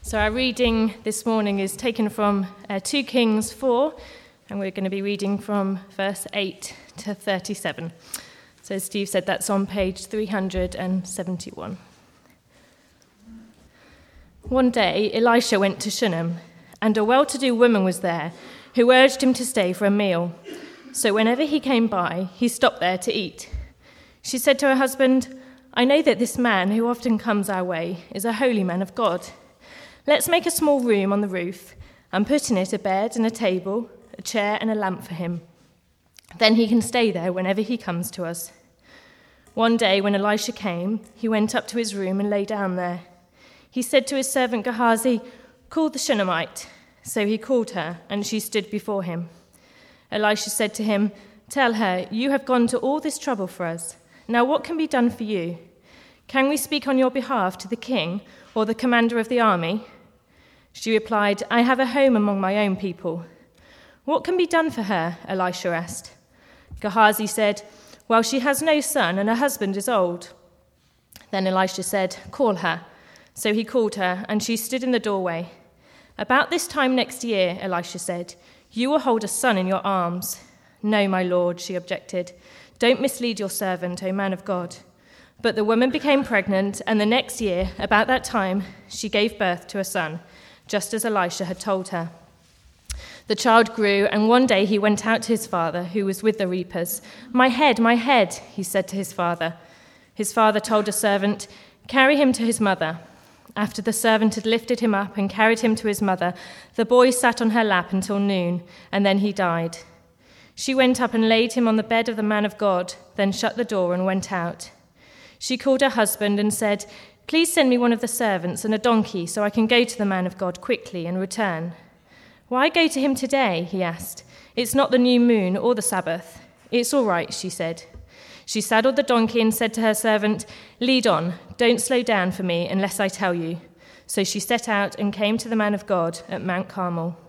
So our reading this morning is taken from 2 Kings 4, and we're going to be reading from verse 8 to 37. So as Steve said, that's on page 371. One day, Elisha went to Shunem, and a well-to-do woman was there who urged him to stay for a meal. So whenever he came by, he stopped there to eat. She said to her husband, "I know that this man who often comes our way is a holy man of God. Let's make a small room on the roof and put in it a bed and a table, a chair and a lamp for him. Then he can stay there whenever he comes to us." One day when Elisha came, he went up to his room and lay down there. He said to his servant Gehazi, "Call the Shunammite." So he called her, and she stood before him. Elisha said to him, "Tell her, you have gone to all this trouble for us. Now what can be done for you? Can we speak on your behalf to the king or the commander of the army?" She replied, "I have a home among my own people." "What can be done for her?" Elisha asked. Gehazi said, "Well, she has no son and her husband is old." Then Elisha said, "Call her." So he called her, and she stood in the doorway. "About this time next year," Elisha said, "you will hold a son in your arms." "No, my lord," she objected. "Don't mislead your servant, O man of God." But the woman became pregnant, and the next year, about that time, she gave birth to a son, just as Elisha had told her. The child grew, and one day he went out to his father, who was with the reapers. My head," he said to his father. His father told a servant, "Carry him to his mother." After the servant had lifted him up and carried him to his mother, the boy sat on her lap until noon, and then he died. She went up and laid him on the bed of the man of God, then shut the door and went out. She called her husband and said, "Please send me one of the servants and a donkey so I can go to the man of God quickly and return." "Why go to him today?" he asked. "It's not the new moon or the Sabbath." "It's all right," she said. She saddled the donkey and said to her servant, "Lead on, don't slow down for me unless I tell you." So she set out and came to the man of God at Mount Carmel.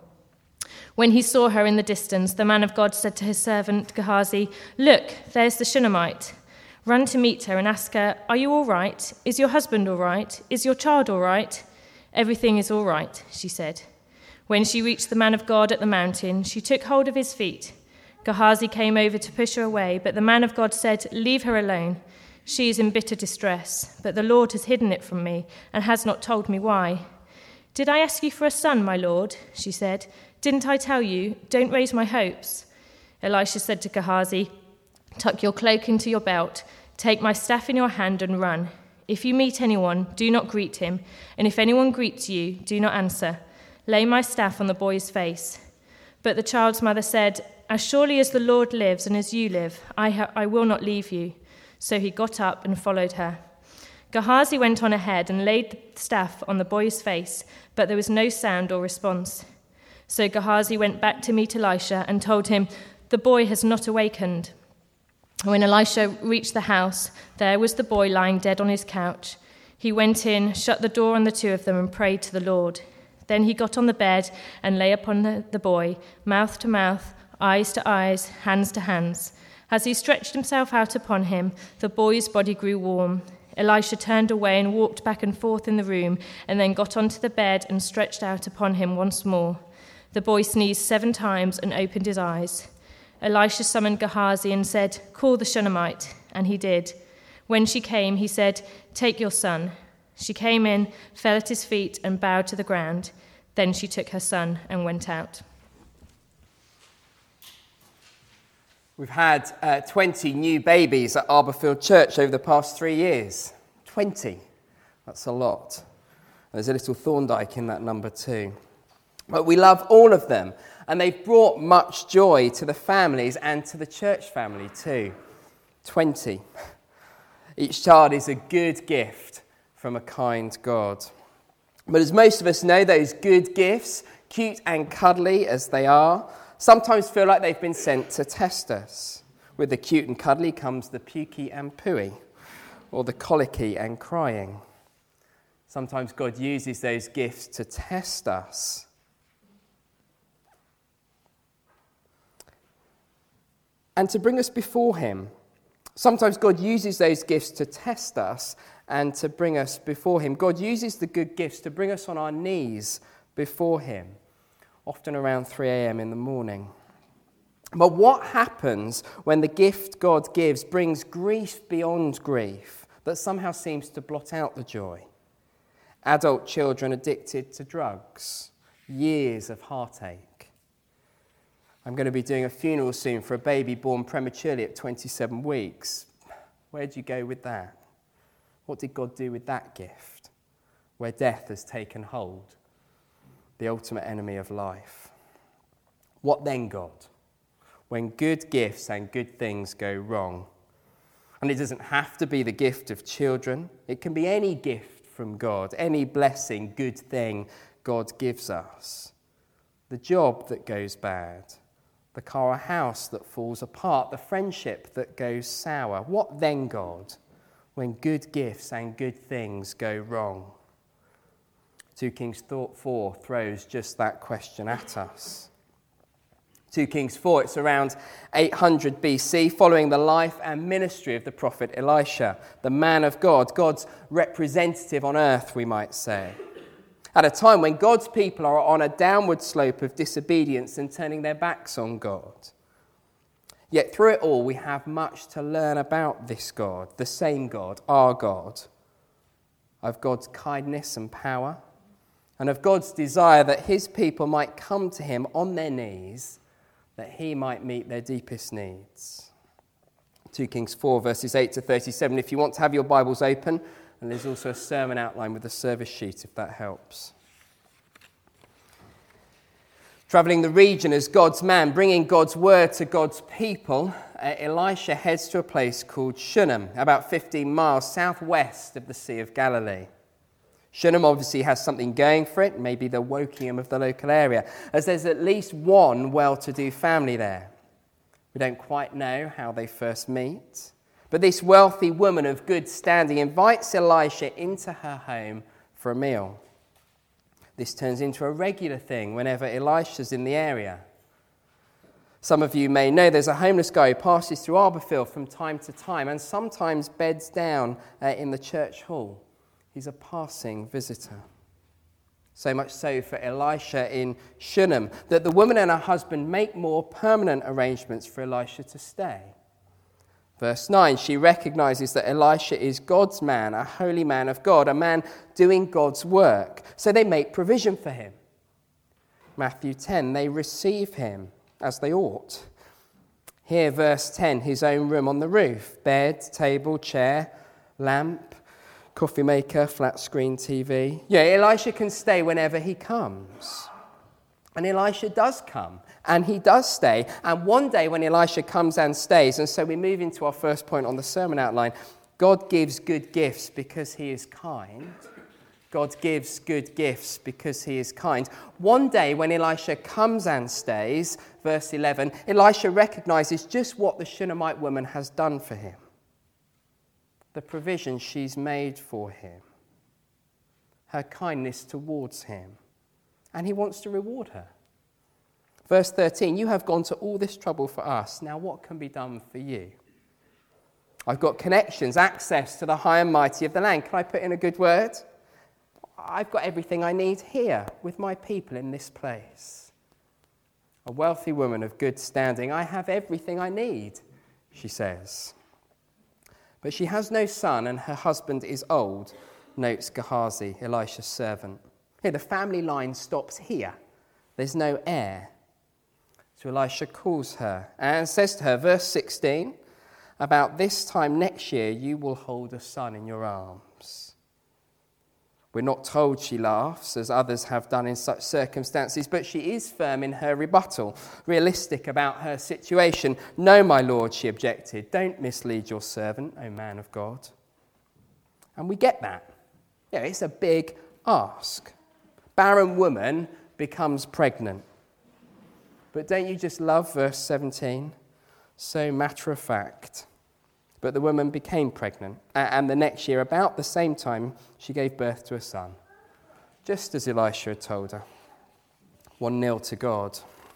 When he saw her in the distance, the man of God said to his servant Gehazi, "Look, there's the Shunammite. Run to meet her and ask her, 'Are you all right? Is your husband all right? Is your child all right?' 'Everything is all right,' she said. When she reached the man of God at the mountain, she took hold of his feet. Gehazi came over to push her away, but the man of God said, 'Leave her alone. She is in bitter distress, but the Lord has hidden it from me and has not told me why.' 'Did I ask you for a son, my lord?' she said. 'Didn't I tell you, don't raise my hopes?' Elisha said to Gehazi, 'Tuck your cloak into your belt, take my staff in your hand and run. If you meet anyone, do not greet him, and if anyone greets you, do not answer. Lay my staff on the boy's face.' But the child's mother said, 'As surely as the Lord lives and as you live, I will not leave you.' So he got up and followed her. Gehazi went on ahead and laid the staff on the boy's face, but there was no sound or response. So Gehazi went back to meet Elisha and told him, 'The boy has not awakened.' When Elisha reached the house, there was the boy lying dead on his couch. He went in, shut the door on the two of them, and prayed to the Lord. Then he got on the bed and lay upon the boy, mouth to mouth, eyes to eyes, hands to hands. As he stretched himself out upon him, the boy's body grew warm. Elisha turned away and walked back and forth in the room, and then got onto the bed and stretched out upon him once more. The boy sneezed 7 times and opened his eyes. Elisha summoned Gehazi and said, 'Call the Shunammite,' and he did. When she came, he said, 'Take your son.' She came in, fell at his feet, and bowed to the ground. Then she took her son and went out." We've had 20 new babies at Arborfield Church over the past 3 years. 20. That's a lot. There's a little Thorndyke in that number too. But we love all of them, and they've brought much joy to the families and to the church family too. 20. Each child is a good gift from a kind God. But as most of us know, those good gifts, cute and cuddly as they are, sometimes feel like they've been sent to test us. With the cute and cuddly comes the pukey and pooey, or the colicky and crying. Sometimes God uses those gifts to test us. And to bring us before him. Sometimes God uses those gifts to test us and to bring us before him. God uses the good gifts to bring us on our knees before him, often around 3 a.m. in the morning. But what happens when the gift God gives brings grief beyond grief that somehow seems to blot out the joy? Adult children addicted to drugs, years of heartache. I'm going to be doing a funeral soon for a baby born prematurely at 27 weeks. Where'd you go with that? What did God do with that gift? Where death has taken hold, the ultimate enemy of life. What then, God, when good gifts and good things go wrong? And it doesn't have to be the gift of children. It can be any gift from God, any blessing, good thing God gives us. The job that goes bad, the car or house that falls apart, the friendship that goes sour. What then, God, when good gifts and good things go wrong? 2 Kings 4 throws just that question at us. 2 Kings 4, it's around 800 BC, following the life and ministry of the prophet Elisha, the man of God, God's representative on earth, we might say. At a time when God's people are on a downward slope of disobedience and turning their backs on God. Yet through it all, we have much to learn about this God, the same God, our God, of God's kindness and power, and of God's desire that his people might come to him on their knees, that he might meet their deepest needs. 2 Kings 4, verses 8 to 37. If you want to have your Bibles open, and there's also a sermon outline with a service sheet, if that helps. Travelling the region as God's man, bringing God's word to God's people, Elisha heads to a place called Shunem, about 15 miles southwest of the Sea of Galilee. Shunem obviously has something going for it, maybe the Wokingham of the local area, as there's at least one well-to-do family there. We don't quite know how they first meet, but this wealthy woman of good standing invites Elisha into her home for a meal. This turns into a regular thing whenever Elisha's in the area. Some of you may know there's a homeless guy who passes through Arborfield from time to time and sometimes beds down in the church hall. He's a passing visitor. So much so for Elisha in Shunem that the woman and her husband make more permanent arrangements for Elisha to stay. Verse 9, she recognizes that Elisha is God's man, a holy man of God, a man doing God's work. So they make provision for him. Matthew 10, they receive him as they ought. Here, verse 10, his own room on the roof, bed, table, chair, lamp, coffee maker, flat screen TV. Yeah, Elisha can stay whenever he comes. And Elisha does come, and he does stay. And one day when Elisha comes and stays, and so we move into our first point on the sermon outline, God gives good gifts because he is kind. God gives good gifts because he is kind. One day when Elisha comes and stays, verse 11, Elisha recognizes just what the Shunammite woman has done for him. The provision she's made for him. Her kindness towards him. And he wants to reward her. Verse 13, you have gone to all this trouble for us. Now what can be done for you? I've got connections, access to the high and mighty of the land. Can I put in a good word? I've got everything I need here with my people in this place. A wealthy woman of good standing. I have everything I need, she says. But she has no son and her husband is old, notes Gehazi, Elisha's servant. Here, the family line stops here. There's no heir. So Elisha calls her and says to her, verse 16, about this time next year you will hold a son in your arms. We're not told she laughs, as others have done in such circumstances, but she is firm in her rebuttal, realistic about her situation. No, my lord, she objected, don't mislead your servant, O man of God. And we get that. Yeah, it's a big ask. Barren woman becomes pregnant. But don't you just love verse 17? So matter of fact. But the woman became pregnant, and the next year, about the same time, she gave birth to a son, just as Elisha had told her. 1-0 to God.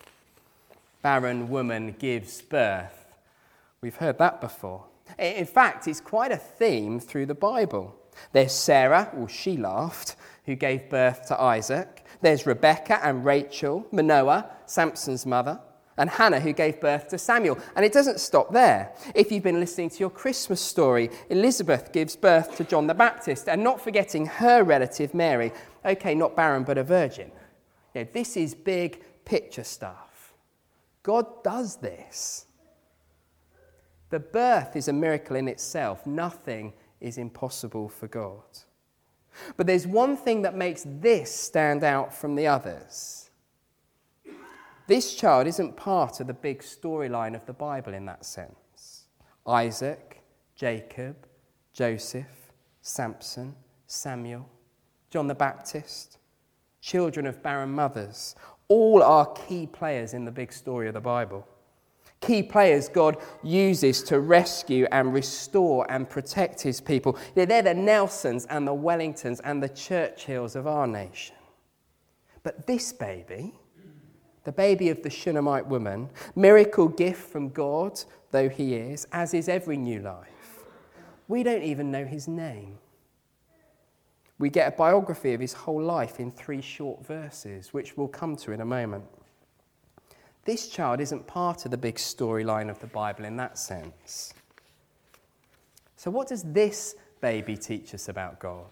Barren woman gives birth. We've heard that before. In fact, it's quite a theme through the Bible. There's Sarah, well, she laughed, who gave birth to Isaac. There's Rebecca and Rachel, Manoah, Samson's mother, and Hannah, who gave birth to Samuel. And it doesn't stop there. If you've been listening to your Christmas story, Elizabeth gives birth to John the Baptist, and not forgetting her relative Mary. Okay, not barren, but a virgin. Yeah, this is big picture stuff. God does this. The birth is a miracle in itself. Nothing is impossible for God. But there's one thing that makes this stand out from the others. This child isn't part of the big storyline of the Bible in that sense. Isaac, Jacob, Joseph, Samson, Samuel, John the Baptist, children of barren mothers, all are key players in the big story of the Bible. Key players God uses to rescue and restore and protect his people. They're the Nelsons and the Wellingtons and the Churchills of our nation. But this baby, the baby of the Shunammite woman, miracle gift from God though he is, as is every new life, we don't even know his name. We get a biography of his whole life in 3 short verses, which we'll come to in a moment. This child isn't part of the big storyline of the Bible in that sense. So what does this baby teach us about God?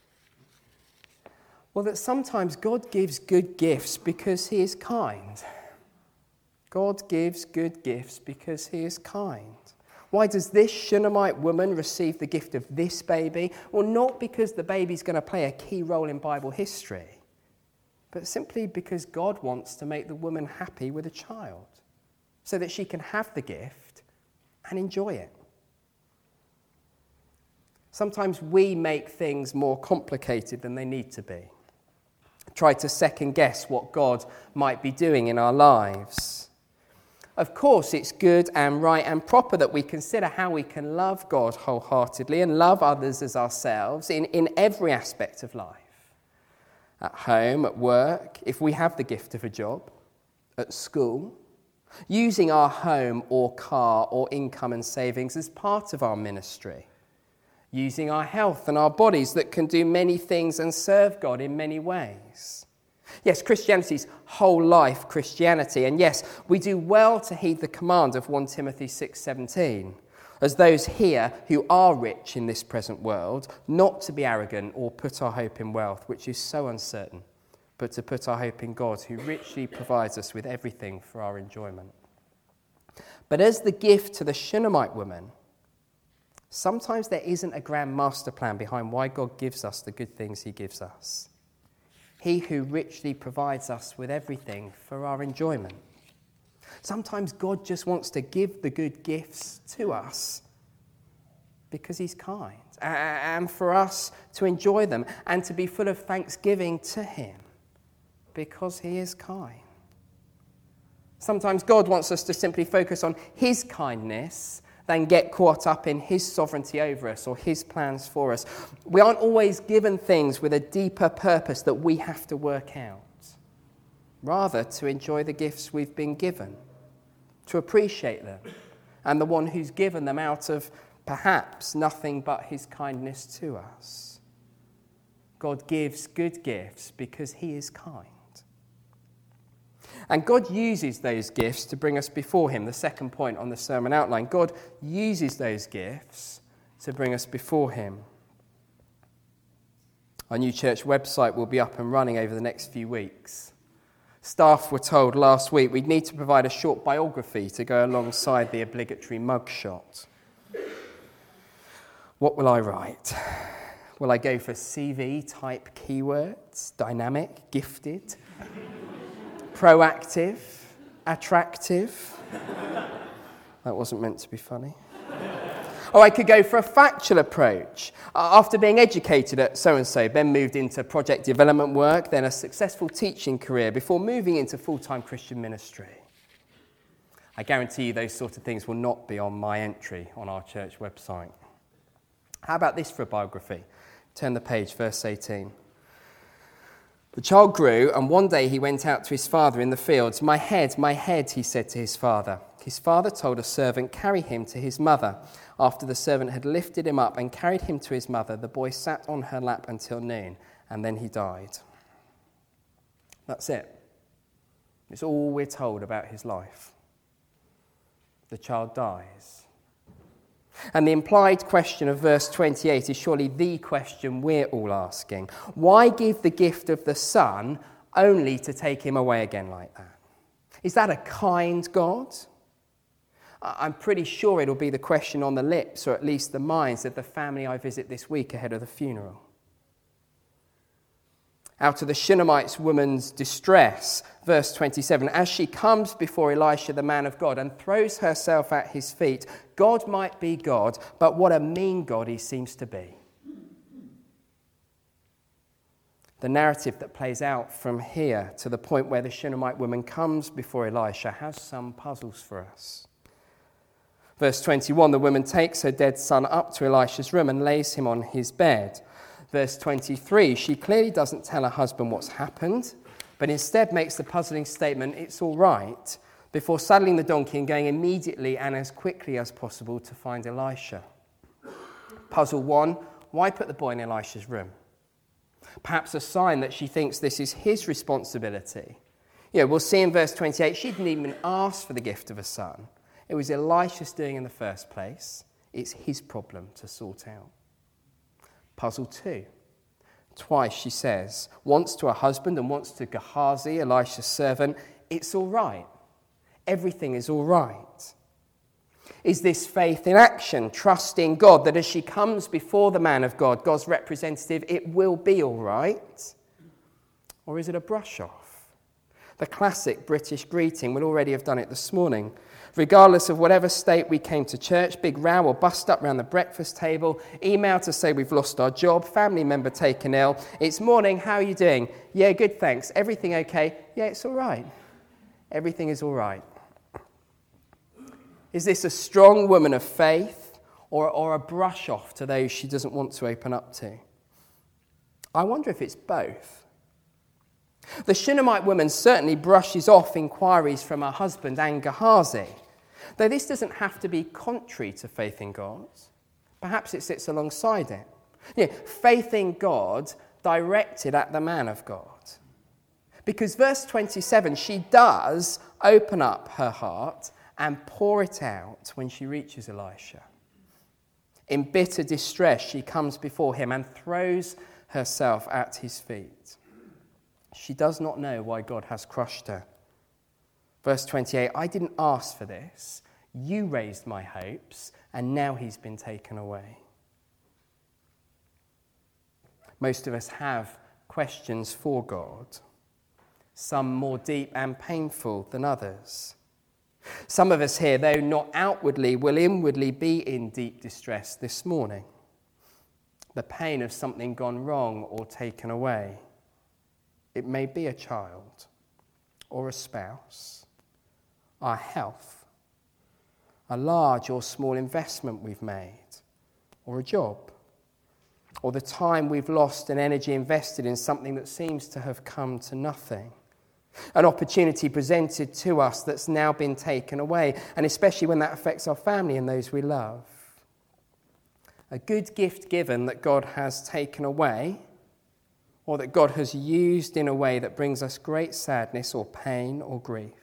Well, that sometimes God gives good gifts because he is kind. God gives good gifts because he is kind. Why does this Shunammite woman receive the gift of this baby? Well, not because the baby's going to play a key role in Bible history, but simply because God wants to make the woman happy with a child so that she can have the gift and enjoy it. Sometimes we make things more complicated than they need to be. Try to second guess what God might be doing in our lives. Of course, it's good and right and proper that we consider how we can love God wholeheartedly and love others as ourselves in every aspect of life. At home, at work, if we have the gift of a job, at school, using our home or car or income and savings as part of our ministry, using our health and our bodies that can do many things and serve God in many ways. Yes, Christianity's whole life Christianity, and yes, we do well to heed the command of 1 Timothy 6:17, as those here who are rich in this present world, not to be arrogant or put our hope in wealth, which is so uncertain, but to put our hope in God, who richly provides us with everything for our enjoyment. But as the gift to the Shunammite woman, sometimes there isn't a grand master plan behind why God gives us the good things he gives us. He who richly provides us with everything for our enjoyment. Sometimes God just wants to give the good gifts to us because he's kind, and for us to enjoy them and to be full of thanksgiving to him because he is kind. Sometimes God wants us to simply focus on his kindness than get caught up in his sovereignty over us or his plans for us. We aren't always given things with a deeper purpose that we have to work out. Rather, to enjoy the gifts we've been given, to appreciate them, and the one who's given them out of perhaps nothing but his kindness to us. God gives good gifts because he is kind. And God uses those gifts to bring us before him. The second point on the sermon outline, God uses those gifts to bring us before him. Our new church website will be up and running over the next few weeks. Staff were told last week we'd need to provide a short biography to go alongside the obligatory mugshot. What will I write? Will I go for CV-type keywords? Dynamic, gifted, proactive, attractive? That wasn't meant to be funny. Or I could go for a factual approach. After being educated at so-and-so, Ben moved into project development work, then a successful teaching career before moving into full-time Christian ministry. I guarantee you those sort of things will not be on my entry on our church website. How about this for a biography? Turn the page, verse 18. The child grew, and one day he went out to his father in the fields. My head, he said to his father. His father told a servant, carry him to his mother. After the servant had lifted him up and carried him to his mother, the boy sat on her lap until noon, and then he died. That's it. It's all we're told about his life. The child dies. And the implied question of verse 28 is surely the question we're all asking. Why give the gift of the Son only to take him away again like that? Is that a kind God? I'm pretty sure it'll be the question on the lips, or at least the minds, of the family I visit this week ahead of the funeral. Out of the Shunammite woman's distress, verse 27, as she comes before Elisha, the man of God, and throws herself at his feet, God might be God, but what a mean God he seems to be. The narrative that plays out from here to the point where the Shunammite woman comes before Elisha has some puzzles for us. Verse 21, the woman takes her dead son up to Elisha's room and lays him on his bed. Verse 23, she clearly doesn't tell her husband what's happened, but instead makes the puzzling statement, it's all right, before saddling the donkey and going immediately and as quickly as possible to find Elisha. Puzzle 1, why put the boy in Elisha's room? Perhaps a sign that she thinks this is his responsibility. We'll see in verse 28, she didn't even ask for the gift of a son. It was Elisha's doing in the first place. It's his problem to sort out. Puzzle 2. Twice she says, once to her husband and once to Gehazi, Elisha's servant, it's all right. Everything is all right. Is this faith in action, trusting God that as she comes before the man of God, God's representative, it will be all right? Or is it a brush off? The classic British greeting, we'll already have done it this morning. Regardless of whatever state we came to church, big row or bust up round the breakfast table, email to say we've lost our job, family member taken ill, it's morning, how are you doing? Yeah, good, thanks. Everything okay? Yeah, it's all right. Everything is all right. Is this a strong woman of faith or a brush off to those she doesn't want to open up to? I wonder if it's both. The Shunammite woman certainly brushes off inquiries from her husband and Gehazi, though this doesn't have to be contrary to faith in God. Perhaps it sits alongside it. Faith in God directed at the man of God. Because verse 27, she does open up her heart and pour it out when she reaches Elisha. In bitter distress, she comes before him and throws herself at his feet. She does not know why God has crushed her. Verse 28, I didn't ask for this. You raised my hopes, and now he's been taken away. Most of us have questions for God, some more deep and painful than others. Some of us here, though not outwardly, will inwardly be in deep distress this morning. The pain of something gone wrong or taken away. It may be a child or a spouse, our health, a large or small investment we've made, or a job, or the time we've lost and energy invested in something that seems to have come to nothing. An opportunity presented to us that's now been taken away, and especially when that affects our family and those we love. A good gift given that God has taken away, or that God has used in a way that brings us great sadness or pain or grief.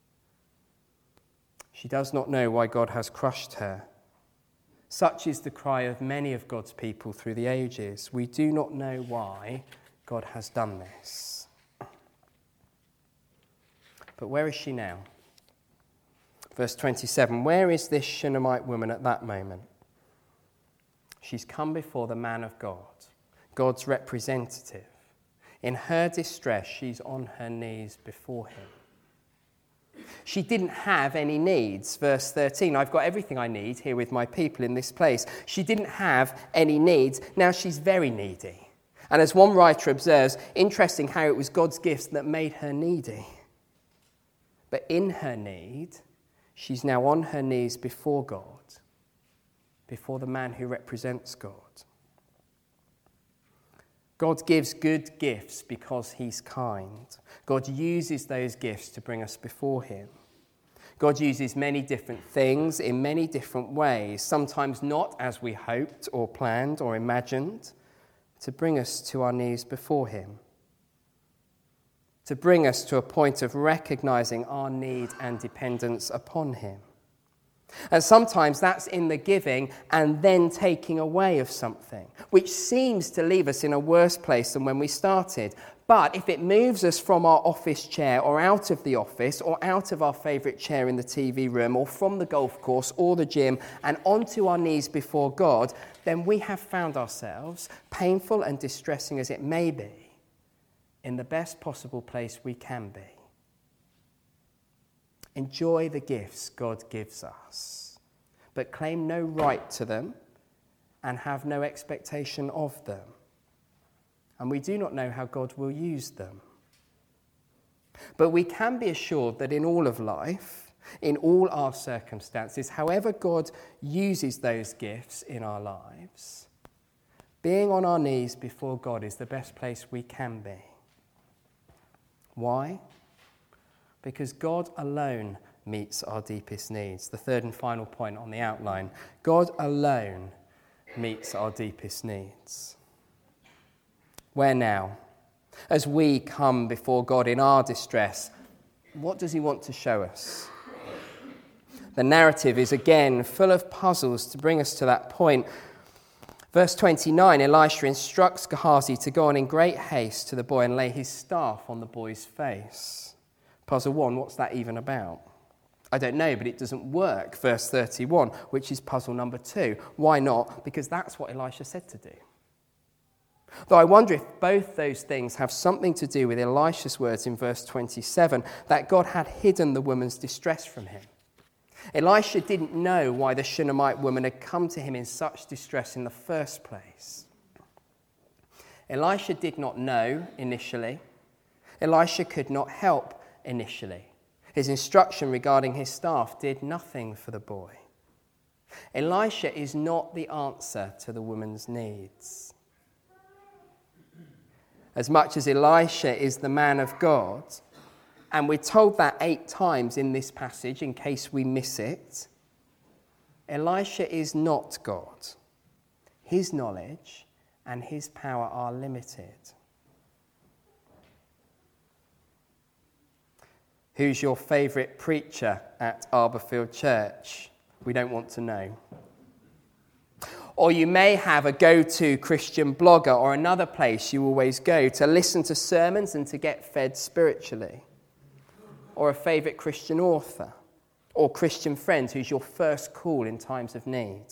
She does not know why God has crushed her. Such is the cry of many of God's people through the ages. We do not know why God has done this. But where is she now? Verse 27, where is this Shunammite woman at that moment? She's come before the man of God, God's representative. In her distress, she's on her knees before him. She didn't have any needs. Verse 13, I've got everything I need here with my people in this place. She didn't have any needs. Now she's very needy. And as one writer observes, interesting how it was God's gifts that made her needy. But in her need, she's now on her knees before God, before the man who represents God. God gives good gifts because he's kind. God uses those gifts to bring us before him. God uses many different things in many different ways, sometimes not as we hoped or planned or imagined, to bring us to our knees before him, to bring us to a point of recognizing our need and dependence upon him. And sometimes that's in the giving and then taking away of something, which seems to leave us in a worse place than when we started. But if it moves us from our office chair or out of the office or out of our favourite chair in the TV room or from the golf course or the gym and onto our knees before God, then we have found ourselves, painful and distressing as it may be, in the best possible place we can be. Enjoy the gifts God gives us, but claim no right to them and have no expectation of them. And we do not know how God will use them. But we can be assured that in all of life, in all our circumstances, however God uses those gifts in our lives, being on our knees before God is the best place we can be. Why? Because God alone meets our deepest needs. The third and final point on the outline. God alone meets our deepest needs. Where now? As we come before God in our distress, what does he want to show us? The narrative is again full of puzzles to bring us to that point. Verse 29, Elisha instructs Gehazi to go on in great haste to the boy and lay his staff on the boy's face. Puzzle 1, what's that even about? I don't know, but it doesn't work. Verse 31, which is puzzle number 2. Why not? Because that's what Elisha said to do. Though I wonder if both those things have something to do with Elisha's words in verse 27, that God had hidden the woman's distress from him. Elisha didn't know why the Shunammite woman had come to him in such distress in the first place. Elisha did not know initially. Elisha could not help initially. His instruction regarding his staff did nothing for the boy. Elisha is not the answer to the woman's needs. As much as Elisha is the man of God, and we're told that 8 times in this passage in case we miss it, Elisha is not God. His knowledge and his power are limited. Who's your favourite preacher at Arborfield Church? We don't want to know. Or you may have a go-to Christian blogger or another place you always go to listen to sermons and to get fed spiritually. Or a favourite Christian author or Christian friend who's your first call in times of need.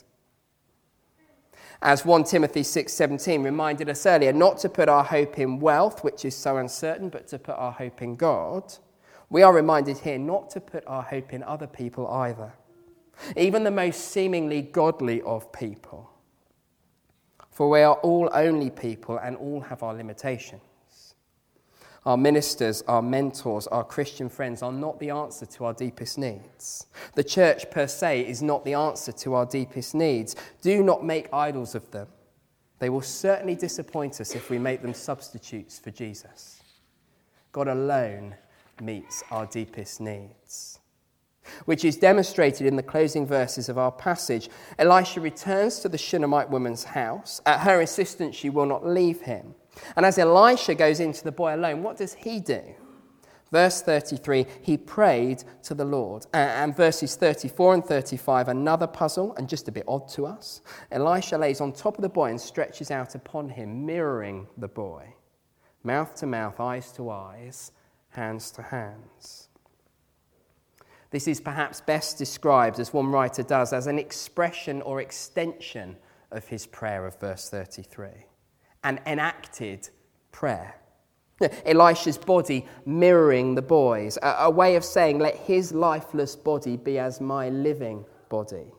As 1 Timothy 6:17 reminded us earlier, not to put our hope in wealth, which is so uncertain, but to put our hope in God. We are reminded here not to put our hope in other people either, even the most seemingly godly of people. For we are all only people and all have our limitations. Our ministers, our mentors, our Christian friends are not the answer to our deepest needs. The church per se is not the answer to our deepest needs. Do not make idols of them. They will certainly disappoint us if we make them substitutes for Jesus. God alone meets our deepest needs, which is demonstrated in the closing verses of our passage. Elisha returns to the Shunammite woman's house. At her insistence, she will not leave him. And as Elisha goes into the boy alone, what does he do? Verse 33, he prayed to the Lord. And verses 34 and 35, another puzzle and just a bit odd to us. Elisha lays on top of the boy and stretches out upon him, mirroring the boy. Mouth to mouth, eyes to eyes, hands to hands. This is perhaps best described, as one writer does, as an expression or extension of his prayer of verse 33. An enacted prayer. Elisha's body mirroring the boy's, a way of saying, let his lifeless body be as my living body.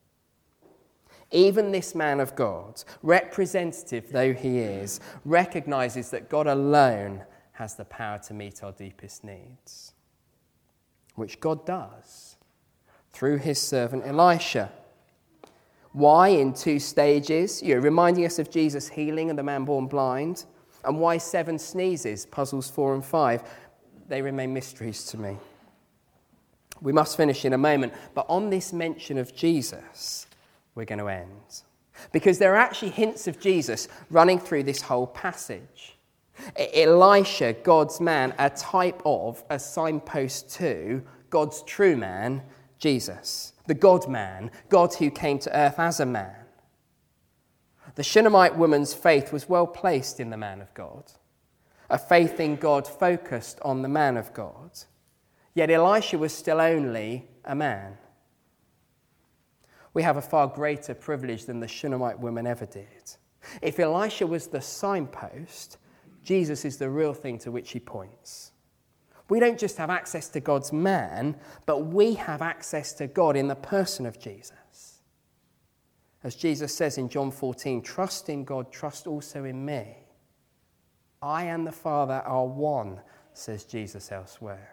Even this man of God, representative though he is, recognizes that God alone has the power to meet our deepest needs, which God does through his servant Elisha. Why in 2 stages? Reminding us of Jesus' healing of the man born blind. And why 7 sneezes? Puzzles 4 and 5. They remain mysteries to me. We must finish in a moment, but on this mention of Jesus, we're going to end. Because there are actually hints of Jesus running through this whole passage. Elisha, God's man, a type of, a signpost to, God's true man, Jesus. The God-man, God who came to earth as a man. The Shunammite woman's faith was well placed in the man of God. A faith in God focused on the man of God. Yet Elisha was still only a man. We have a far greater privilege than the Shunammite woman ever did. If Elisha was the signpost, Jesus is the real thing to which he points. We don't just have access to God's man, but we have access to God in the person of Jesus. As Jesus says in John 14, trust in God, trust also in me. I and the Father are one, says Jesus elsewhere.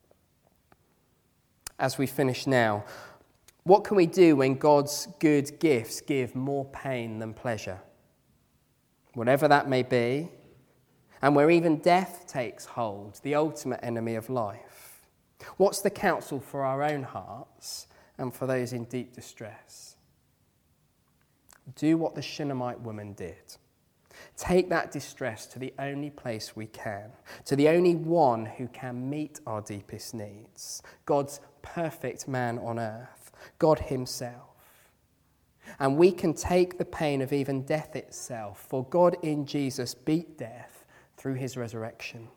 As we finish now, what can we do when God's good gifts give more pain than pleasure? Whatever that may be, and where even death takes hold, the ultimate enemy of life. What's the counsel for our own hearts and for those in deep distress? Do what the Shunammite woman did. Take that distress to the only place we can, to the only one who can meet our deepest needs, God's perfect man on earth, God himself. And we can take the pain of even death itself, for God in Jesus beat death through his resurrection.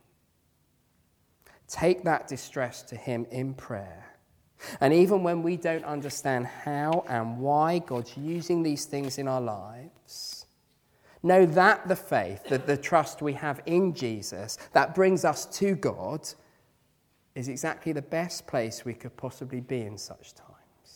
Take that distress to him in prayer. And even when we don't understand how and why God's using these things in our lives, know that the faith, that the trust we have in Jesus that brings us to God is exactly the best place we could possibly be in such times.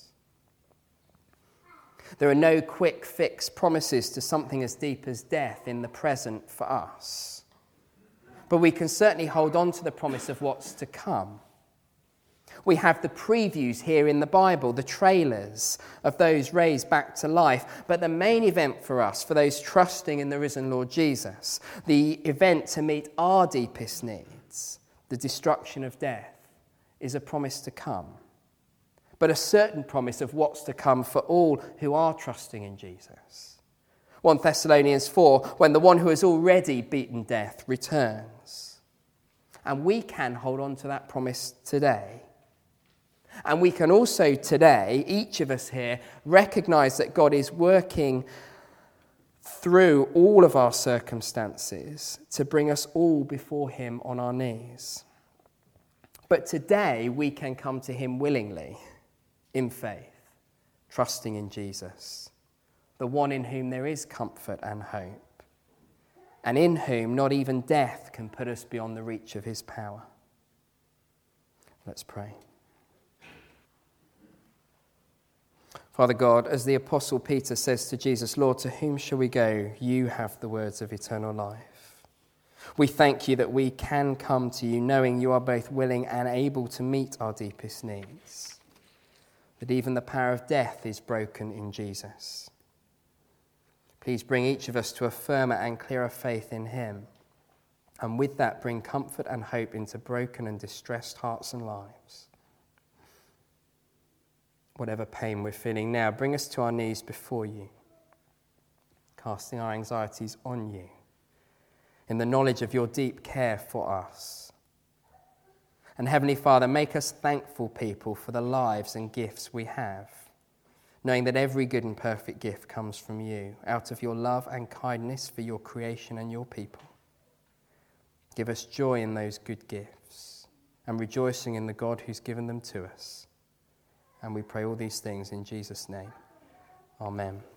There are no quick fix promises to something as deep as death in the present for us. But we can certainly hold on to the promise of what's to come. We have the previews here in the Bible, the trailers of those raised back to life. But the main event for us, for those trusting in the risen Lord Jesus, the event to meet our deepest needs, the destruction of death, is a promise to come. But a certain promise of what's to come for all who are trusting in Jesus. 1 Thessalonians 4, when the one who has already beaten death returns. And we can hold on to that promise today. And we can also today, each of us here, recognize that God is working through all of our circumstances to bring us all before him on our knees. But today we can come to him willingly, in faith, trusting in Jesus, the one in whom there is comfort and hope, and in whom not even death can put us beyond the reach of his power. Let's pray. Father God, as the Apostle Peter says to Jesus, Lord, to whom shall we go? You have the words of eternal life. We thank you that we can come to you knowing you are both willing and able to meet our deepest needs, that even the power of death is broken in Jesus. Please bring each of us to a firmer and clearer faith in him, and with that bring comfort and hope into broken and distressed hearts and lives. Whatever pain we're feeling now, bring us to our knees before you, casting our anxieties on you, in the knowledge of your deep care for us. And Heavenly Father, make us thankful people for the lives and gifts we have, knowing that every good and perfect gift comes from you, out of your love and kindness for your creation and your people. Give us joy in those good gifts and rejoicing in the God who's given them to us. And we pray all these things in Jesus' name. Amen.